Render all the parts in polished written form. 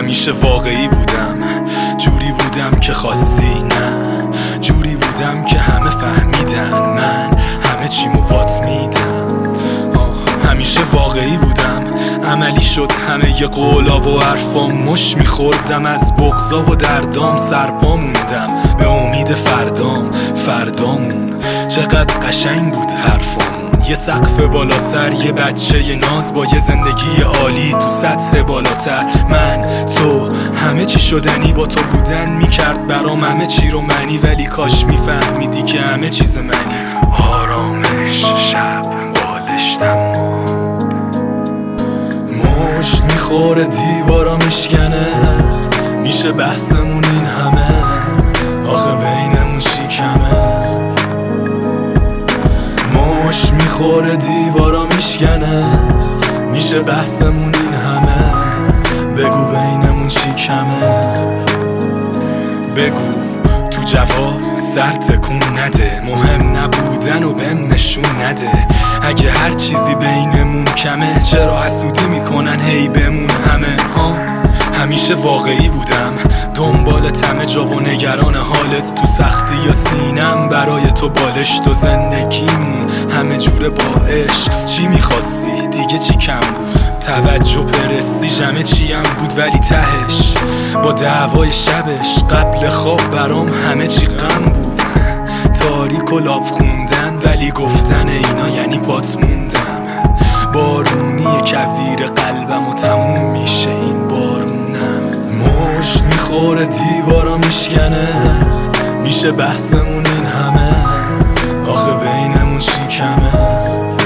همیشه واقعی بودم، جوری بودم که خواستی نه، جوری بودم که همه فهمیدن من همه چیمو پات میدم. همیشه واقعی بودم، عملی شد همه ی قولا و حرفام، مش میخوردم از بغضا و دردام، سرپا موندم به امید فردامون. چقدر قشنگ بود حرفامون، یه سقف بالا سر، یه بچه ی ناز با یه زندگی عالی تو سطح بالاتر. من تو همه چی شدنی با تو بودن میکرد برام همه چی رو منی، ولی کاش میفهمیدی که همه چیز منی. آرامش شب بالشتم مشت میخوره دیوارا میشکنه، میشه بحثمون این همه، آخه بینمون چی کمه. مشت میخوره دیوارا میشکنه، میشه بحثمون این همه، بگو بینمون چی کمه. بگو تو جواب سر تکون نده، مهم نبودن و بهم نشون نده. اگه هر چیزی بینمون کمه، چرا حسودی میکنن هی بمون همه ها. همیشه واقعی بودم، دنبال تمه جا و نگران حالت، تو سختی یا سینم برای تو بالشت و زندگیمون همه جوره با عشق. چی میخواستی دیگه؟ چی کم بود؟ توجه پرستیژ همه چیم بود، ولی تهش با دعوای شبش قبل خواب برام همه چی غم بود. تاریک و لاف خوندن، ولی گفتن اینا یعنی پات موندم. بارونی کویر قلبم و تموم میشه این بارونم. مشت میخوره دیوارا میشکنه، میشه بحثمون این همه، آخه بینمون چی کمه.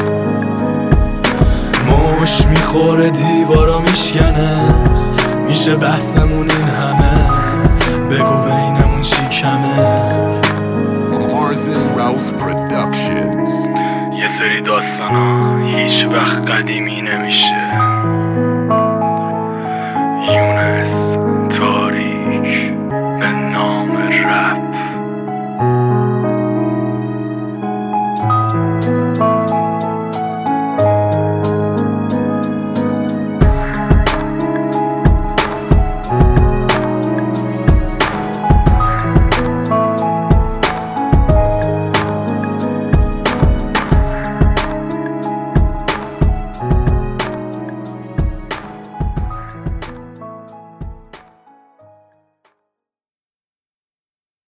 مشت میخوره دیوارا میشکنه، میشه بحثمون این همه، بگو بینمون چی کمه. یه سری داستانا هیچ وقت قدیمی نمیشه.